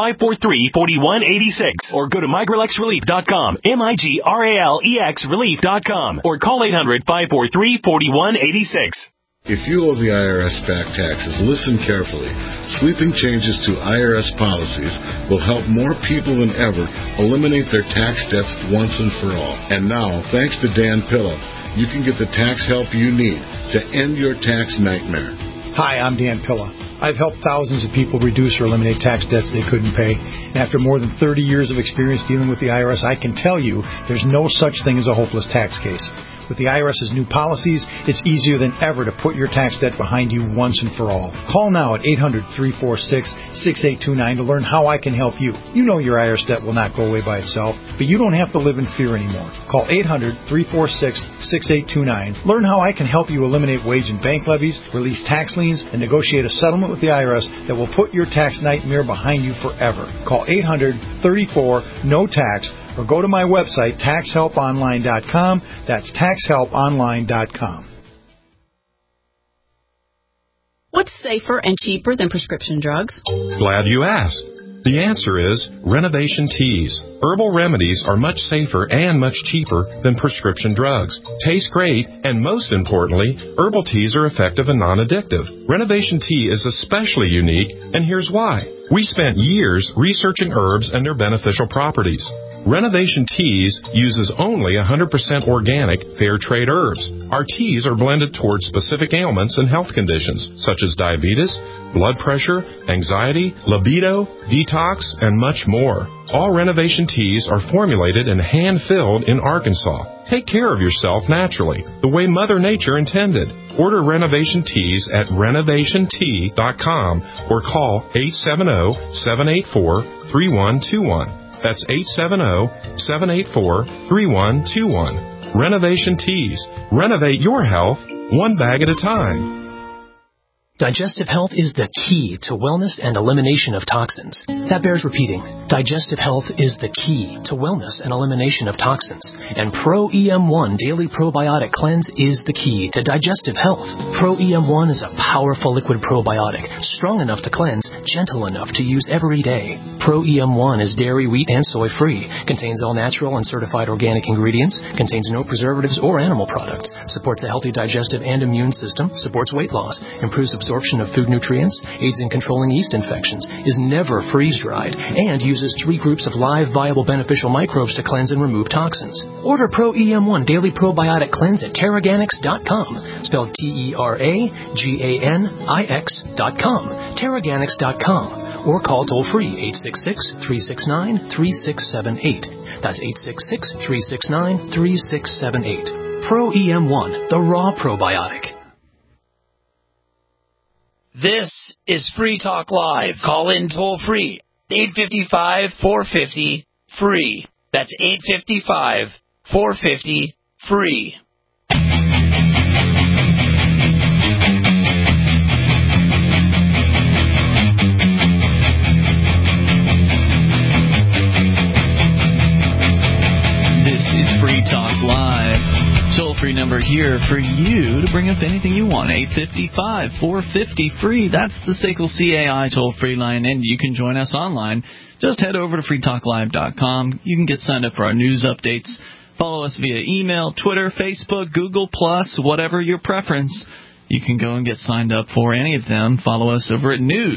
800-543-4186. Or go to migralexrelief.com, MIGRALEX relief.com. Or call 800-543-4186. If you owe the IRS back taxes, listen carefully. Sweeping changes to IRS policies will help more people than ever eliminate their tax debts once and for all. And now, thanks to Dan Pilla, you can get the tax help you need to end your tax nightmare. Hi, I'm Dan Pilla. I've helped thousands of people reduce or eliminate tax debts they couldn't pay. And after more than 30 years of experience dealing with the IRS, I can tell you there's no such thing as a hopeless tax case. With the IRS's new policies, it's easier than ever to put your tax debt behind you once and for all. Call now at 800-346-6829 to learn how I can help you. You know your IRS debt will not go away by itself, but you don't have to live in fear anymore. Call 800-346-6829. Learn how I can help you eliminate wage and bank levies, release tax liens, and negotiate a settlement with the IRS that will put your tax nightmare behind you forever. Call 800-34-NO-TAX or go to my website, taxhelponline.com. That's taxhelponline.com. What's safer and cheaper than prescription drugs? Glad you asked. The answer is Renovation Teas. Herbal remedies are much safer and much cheaper than prescription drugs. Taste great, and most importantly, herbal teas are effective and non-addictive. Renovation Tea is especially unique, and here's why. We spent years researching herbs and their beneficial properties. Renovation Teas uses only 100% organic, fair trade herbs. Our teas are blended towards specific ailments and health conditions, such as diabetes, blood pressure, anxiety, libido, detox, and much more. All Renovation Teas are formulated and hand-filled in Arkansas. Take care of yourself naturally, the way Mother Nature intended. Order Renovation Teas at renovationtea.com or call 870-784-3121. That's 870-784-3121. Renovation Teas. Renovate your health one bag at a time. Digestive health is the key to wellness and elimination of toxins. That bears repeating. Digestive health is the key to wellness and elimination of toxins. And Pro EM1 Daily Probiotic Cleanse is the key to digestive health. Pro EM1 is a powerful liquid probiotic, strong enough to cleanse, gentle enough to use every day. Pro EM1 is dairy, wheat, and soy free, contains all natural and certified organic ingredients, contains no preservatives or animal products, supports a healthy digestive and immune system, supports weight loss, improves absorption of food nutrients, aids in controlling yeast infections, is never freeze-dried, and uses 3 groups of live, viable, beneficial microbes to cleanse and remove toxins. Order Pro EM1 Daily Probiotic Cleanse at Teraganix.com, spelled Teraganix.com, Teraganix.com, or call toll-free 866-369-3678. That's 866-369-3678. Pro EM1, the raw probiotic. This is Free Talk Live. Call in toll free. 855-450-FREE. That's 855-450-FREE. This is Free Talk Live. Toll-free number here for you to bring up anything you want. 855-450-FREE. That's the SACL CAI toll-free line, and you can join us online. Just head over to freetalklive.com. You can get signed up for our news updates. Follow us via email, Twitter, Facebook, Google+, whatever your preference. You can go and get signed up for any of them. Follow us over at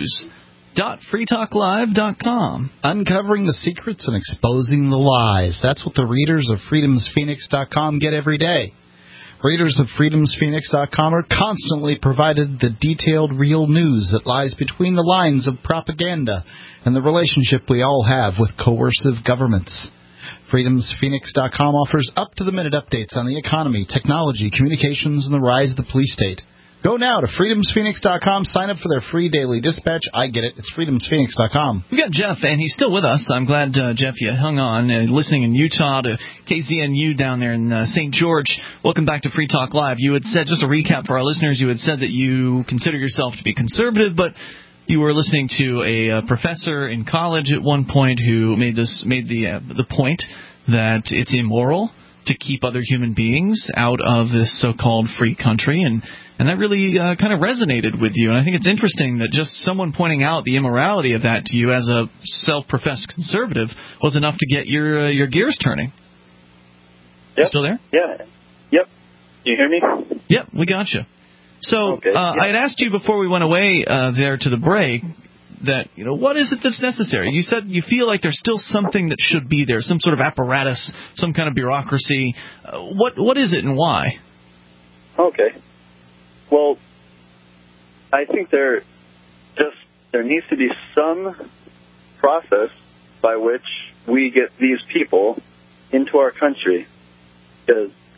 news.freetalklive.com. Uncovering the secrets and exposing the lies. That's what the readers of freedomsphoenix.com get every day. Readers of freedomsphoenix.com are constantly provided the detailed, real news that lies between the lines of propaganda and the relationship we all have with coercive governments. freedomsphoenix.com offers up-to-the-minute updates on the economy, technology, communications, and the rise of the police state. Go now to freedomsphoenix.com. Sign up for their free daily dispatch. I get it. It's freedomsphoenix.com. We got Jeff, and he's still with us. I'm glad, Jeff, you hung on. Listening in Utah to KZNU down there in St. George. Welcome back to Free Talk Live. You had said, just a recap for our listeners, you had said that you consider yourself to be conservative, but you were listening to a professor in college at one point who made the point that it's immoral to keep other human beings out of this so-called free country, and that really kind of resonated with you. And I think it's interesting that just someone pointing out the immorality of that to you as a self-professed conservative was enough to get your gears turning. Yep. You still there? Yeah. Yep. You hear me? Yep, we got you. So okay. I had asked you before we went away there to the break that, what is it that's necessary? You said you feel like there's still something that should be there, some sort of apparatus, some kind of bureaucracy. What is it and why? Okay. Well, I think there needs to be some process by which we get these people into our country. Because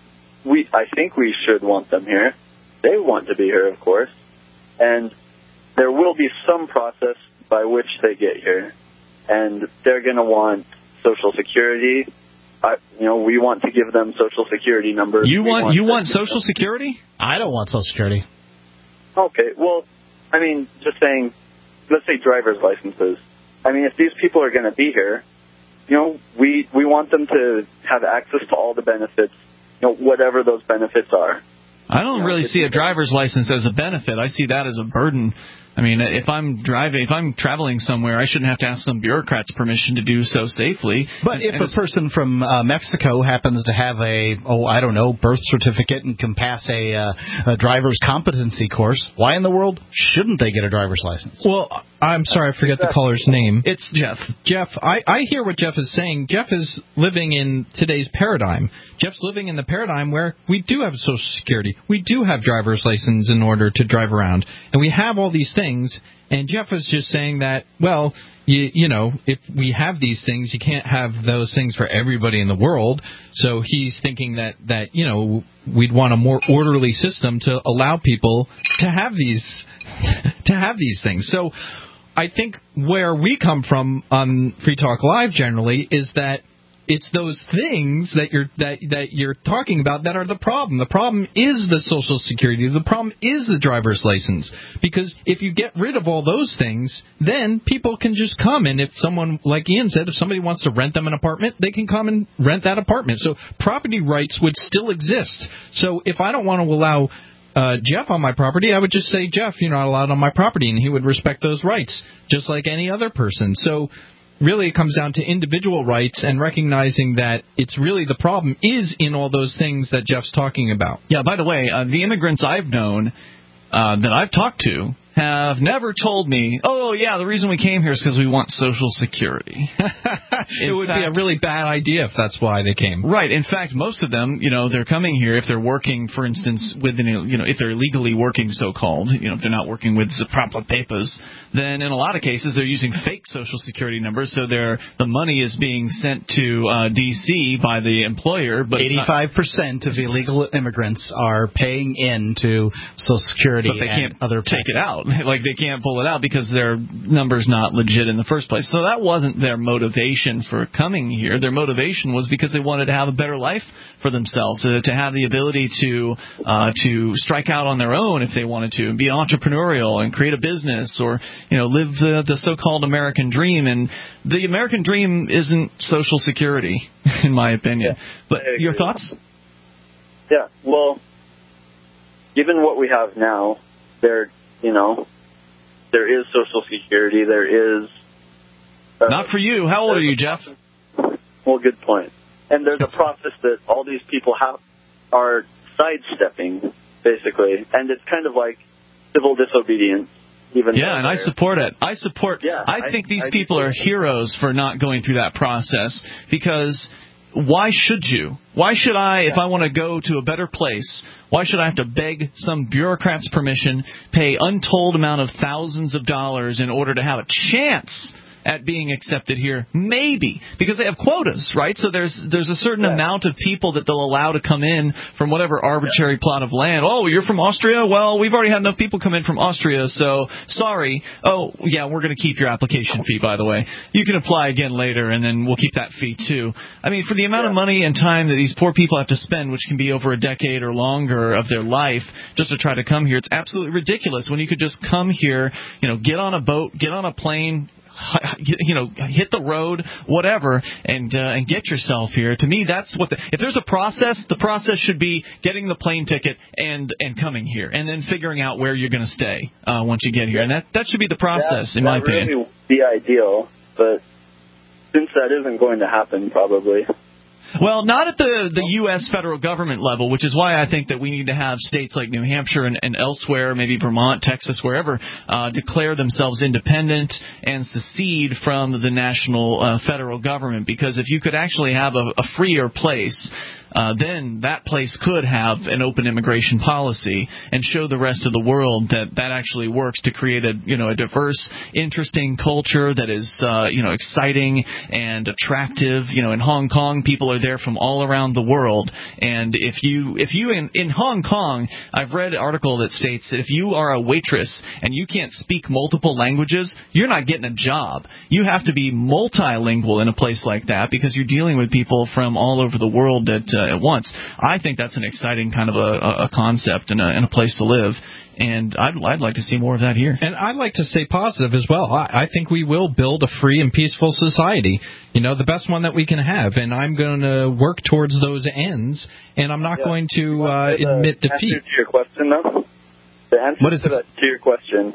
I think we should want them here. They want to be here, of course. And there will be some process by which they get here. And they're going to want Social Security. We want to give them Social Security numbers. You want Social Security? I don't want Social Security. Okay, well, I mean, just saying, let's say driver's licenses. I mean, if these people are going to be here, we want them to have access to all the benefits, whatever those benefits are. I don't really see a driver's license as a benefit. I see that as a burden. I mean, if I'm traveling somewhere, I shouldn't have to ask some bureaucrat's permission to do so safely. But if a person from Mexico happens to have birth certificate and can pass a driver's competency course, why in the world shouldn't they get a driver's license? Well, I'm sorry, I forget the caller's name. It's Jeff. Jeff, I hear what Jeff is saying. Jeff is living in today's paradigm. Jeff's living in the paradigm where we do have Social Security. We do have driver's license in order to drive around. And we have all these things. And Jeff was just saying that, well, if we have these things, you can't have those things for everybody in the world. So he's thinking that we'd want a more orderly system to allow people to have these things. So I think where we come from on Free Talk Live generally is that it's those things that you're talking about that are the problem. The problem is the Social Security. The problem is the driver's license. Because if you get rid of all those things, then people can just come. And if someone, like Ian said, if somebody wants to rent them an apartment, they can come and rent that apartment. So property rights would still exist. So if I don't want to allow Jeff on my property, I would just say, Jeff, you're not allowed on my property, and he would respect those rights, just like any other person. So really, it comes down to individual rights and recognizing that it's really the problem is in all those things that Jeff's talking about. Yeah, by the way, the immigrants I've known that I've talked to have never told me, oh, yeah, the reason we came here is because we want Social Security. It would be a really bad idea if that's why they came. Right. In fact, most of them, they're coming here if they're working, for instance, if they're legally working, so-called, if they're not working with the proper papers, then in a lot of cases they're using fake Social Security numbers, so the money is being sent to D.C. by the employer. But 85% of illegal immigrants are paying into Social Security, but they can't other take it out. Like, they can't pull it out because their number's not legit in the first place. So that wasn't their motivation for coming here. Their motivation was because they wanted to have a better life for themselves, to have the ability to strike out on their own if they wanted to, and be entrepreneurial and create a business, or live the so-called American dream. And the American dream isn't Social Security, in my opinion. Yeah, but your thoughts? Yeah, well, given what we have now, there is Social Security, there is... Not for you. How old are you, Jeff? Well, good point. And there's a process that all these people are sidestepping, basically. And it's kind of like civil disobedience. And I support it. I think these people are heroes for not going through that process, because... why should you? Why should I, if I want to go to a better place, why should I have to beg some bureaucrat's permission, pay untold amount of thousands of dollars in order to have a chance at being accepted here? Maybe. Because they have quotas, right? So there's a certain amount of people that they'll allow to come in from whatever arbitrary plot of land. Oh, you're from Austria? Well, we've already had enough people come in from Austria, so sorry. Oh, yeah, we're going to keep your application fee, by the way. You can apply again later, and then we'll keep that fee, too. I mean, for the amount of money and time that these poor people have to spend, which can be over a decade or longer of their life, just to try to come here, it's absolutely ridiculous when you could just come here, get on a boat, get on a plane, hit the road, whatever, and get yourself here. To me, that's what if there's a process, the process should be getting the plane ticket and coming here, and then figuring out where you're going to stay once you get here. And that should be the process, in my opinion. That would be ideal, but since that isn't going to happen, probably. Well, not at the U.S. federal government level, which is why I think that we need to have states like New Hampshire and elsewhere, maybe Vermont, Texas, wherever, declare themselves independent and secede from the national federal government. Because if you could actually have a freer place, then that place could have an open immigration policy and show the rest of the world that actually works to create a diverse, interesting culture that is exciting and attractive. In Hong Kong, people are there from all around the world, and if you in Hong Kong, I've read an article that states that if you are a waitress and you can't speak multiple languages, you're not getting a job. You have to be multilingual in a place like that because you're dealing with people from all over the world at once. I think that's an exciting kind of a concept and a place to live. And I'd like to see more of that here. And I'd like to stay positive as well. I think we will build a free and peaceful society, the best one that we can have. And I'm going to work towards those ends, and I'm not going to admit defeat. Answer to your question, though? The answer to your question.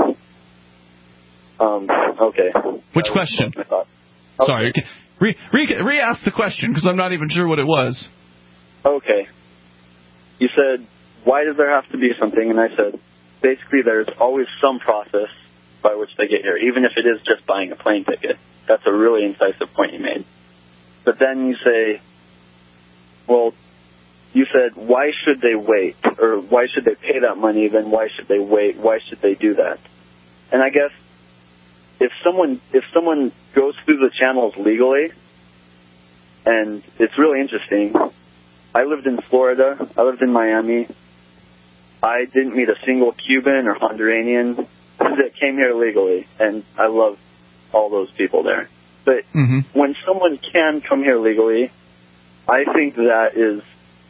Okay. Which question? Sorry. Re-ask the question, because I'm not even sure what it was. Okay. You said, why does there have to be something? And I said, basically, there's always some process by which they get here, even if it is just buying a plane ticket. That's a really incisive point you made. But then you say, well, you said, why should they wait? Or why should they pay that money? Then why should they wait? Why should they do that? And I guess if someone goes through the channels legally, and it's really interesting. I lived in Florida. I lived in Miami. I didn't meet a single Cuban or Honduranian that came here legally, and I love all those people there. But when someone can come here legally, I think that is,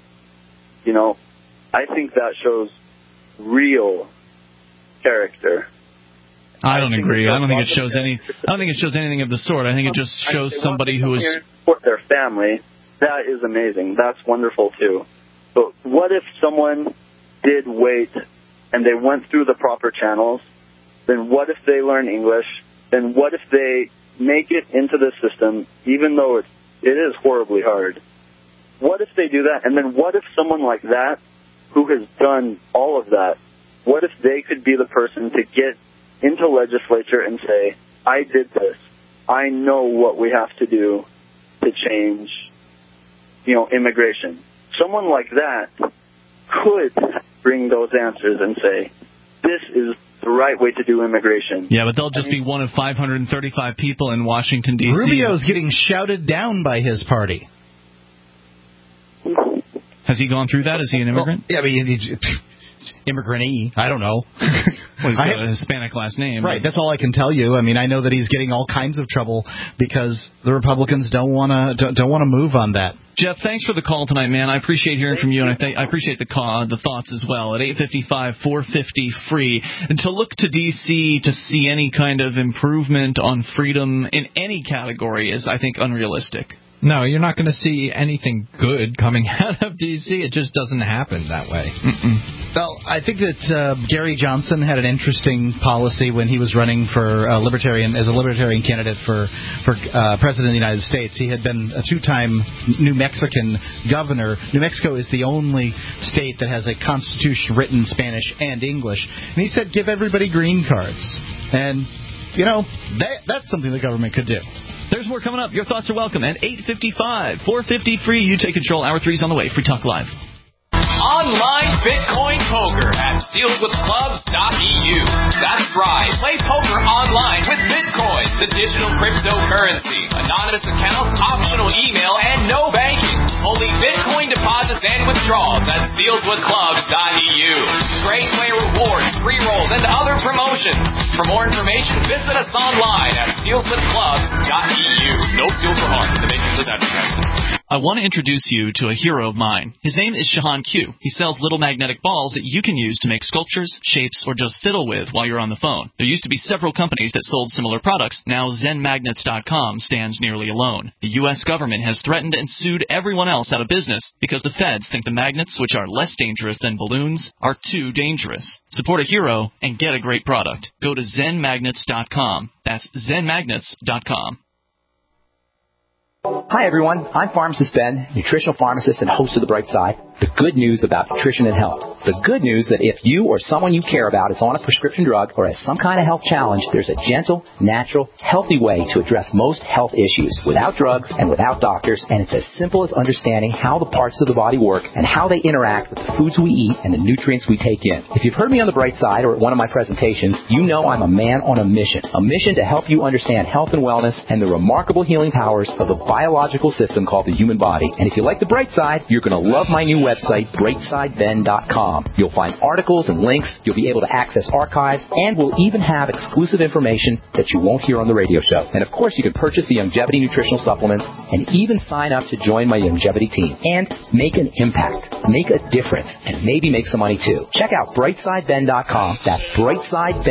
I think that shows real character. I don't agree. I don't think it shows anything of the sort. I think it just shows somebody who is support their family. That is amazing. That's wonderful too. But what if someone did wait and they went through the proper channels? Then what if they learn English? Then what if they make it into the system, even though it is horribly hard? What if they do that? And then what if someone like that, who has done all of that, what if they could be the person to get into legislature and say, I did this. I know what we have to do to change, immigration. Someone like that could bring those answers and say, this is the right way to do immigration. Yeah, but they'll just be one of 535 people in Washington, D.C. Rubio's getting shouted down by his party. Has he gone through that? Is he an immigrant? Well, yeah, he's immigrant-y. I don't know. Well, he's got a Hispanic last name. Right, that's all I can tell you. I mean, I know that he's getting all kinds of trouble because the Republicans don't want to move on that. Jeff, thanks for the call tonight, man. I appreciate hearing from you, and I appreciate the thoughts as well. At 855-450-FREE. And to look to D.C. to see any kind of improvement on freedom in any category is, I think, unrealistic. No, you're not going to see anything good coming out of D.C. It just doesn't happen that way. Well, I think that Gary Johnson had an interesting policy when he was running for as a libertarian candidate for president of the United States. He had been a two-time New Mexican governor. New Mexico is the only state that has a constitution written in Spanish and English. And he said, give everybody green cards. And, that's something the government could do. There's more coming up. Your thoughts are welcome at 855-450-FREE. You take control. Hour 3's on the way. Free Talk Live. Online Bitcoin poker at sealswithclubs.eu. That's right. Play poker online with Bitcoin, the digital cryptocurrency. Anonymous accounts, optional email, and no banking. Only Bitcoin deposits and withdrawals at sealswithclubs.eu. Great player rewards, free rolls, and other promotions. For more information, visit us online at sealswithclubs.eu. No seal for harm. The makers of advertisement. I want to introduce you to a hero of mine. His name is Shahan Q. He sells little magnetic balls that you can use to make sculptures, shapes, or just fiddle with while you're on the phone. There used to be several companies that sold similar products. Now ZenMagnets.com stands nearly alone. The U.S. government has threatened and sued everyone else out of business because the feds think the magnets, which are less dangerous than balloons, are too dangerous. Support a hero and get a great product. Go to ZenMagnets.com. That's ZenMagnets.com. Hi, everyone. I'm Pharmacist Ben, nutritional pharmacist and host of The Bright Side. The good news about nutrition and health. The good news that if you or someone you care about is on a prescription drug or has some kind of health challenge, there's a gentle, natural, healthy way to address most health issues without drugs and without doctors, and it's as simple as understanding how the parts of the body work and how they interact with the foods we eat and the nutrients we take in. If you've heard me on The Bright Side or at one of my presentations, you know I'm a man on a mission to help you understand health and wellness and the remarkable healing powers of the biological system called the human body. And if you like The Bright Side, you're going to love my new website, brightsideben.com. You'll find articles and links, you'll be able to access archives, and we'll even have exclusive information that you won't hear on the radio show. And of course, you can purchase the Youngevity nutritional supplements and even sign up to join my Youngevity team and make an impact, make a difference, and maybe make some money too. Check out brightsideben.com. That's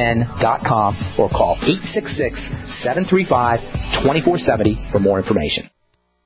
brightsideben.com or call 866-735-2470 for more information.